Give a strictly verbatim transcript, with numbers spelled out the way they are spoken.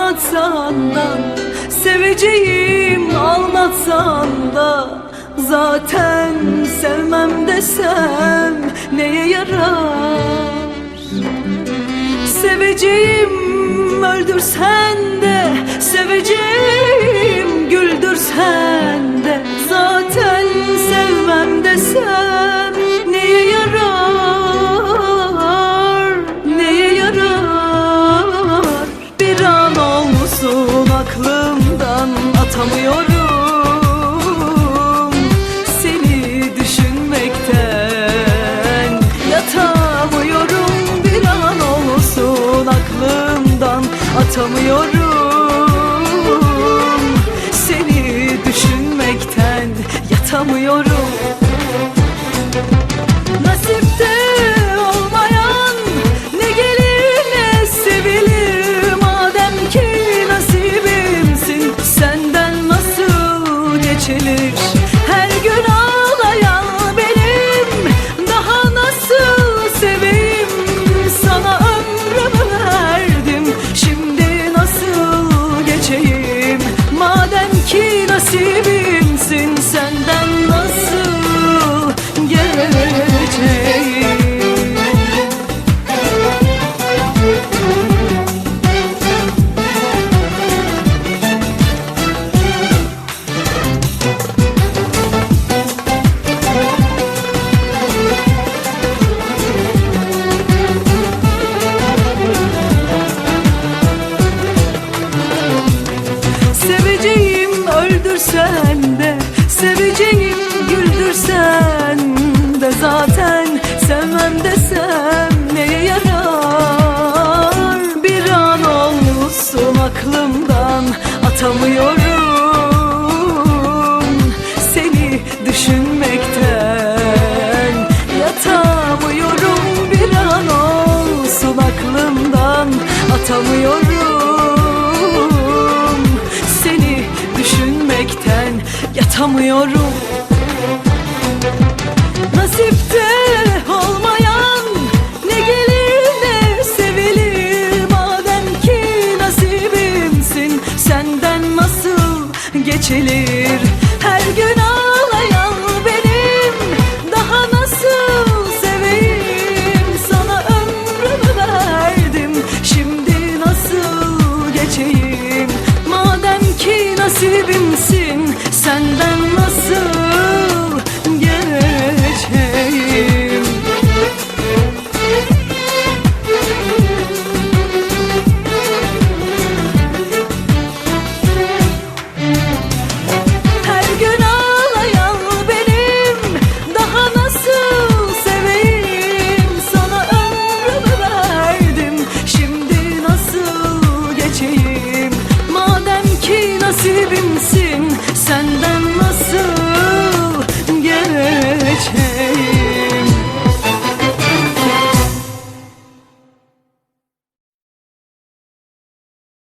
anlatsan da, seveceğim anlatsan da, zaten sevmem desem neye yarar? Seveceğim öldürsen de, seveceğim güldürsen de, zaten sevmem desem neye yarar? Neye yarar? Bir an olsun aklımdan atamıyorum, seni düşünmekten yatamıyorum. Bir an olsun aklımdan atamıyorum, seni düşünmekten yatamıyorum. Nasipte olmayan ne gelir ne sevilir, madem ki nasibimsin senden nasıl geçilir? Her gün ağlayan benim, daha nasıl seveyim? Sana ömrümü verdim, şimdi nasıl geçeyim? Madem ki nasibimsin senden nasıl geçeyim? Seveceğim öldürsen de, seveceğim güldürsen de, zaten sevmem desem neye yarar? Bir an olsun aklımdan atamıyorum, seni düşünmekten yatamıyorum. Bir an olsun aklımdan atamıyorum, seni düşünmekten yatamıyorum. Nasipte olmayan ne gelir ne sevilir, madem ki nasibimsin senden nasıl geçilir?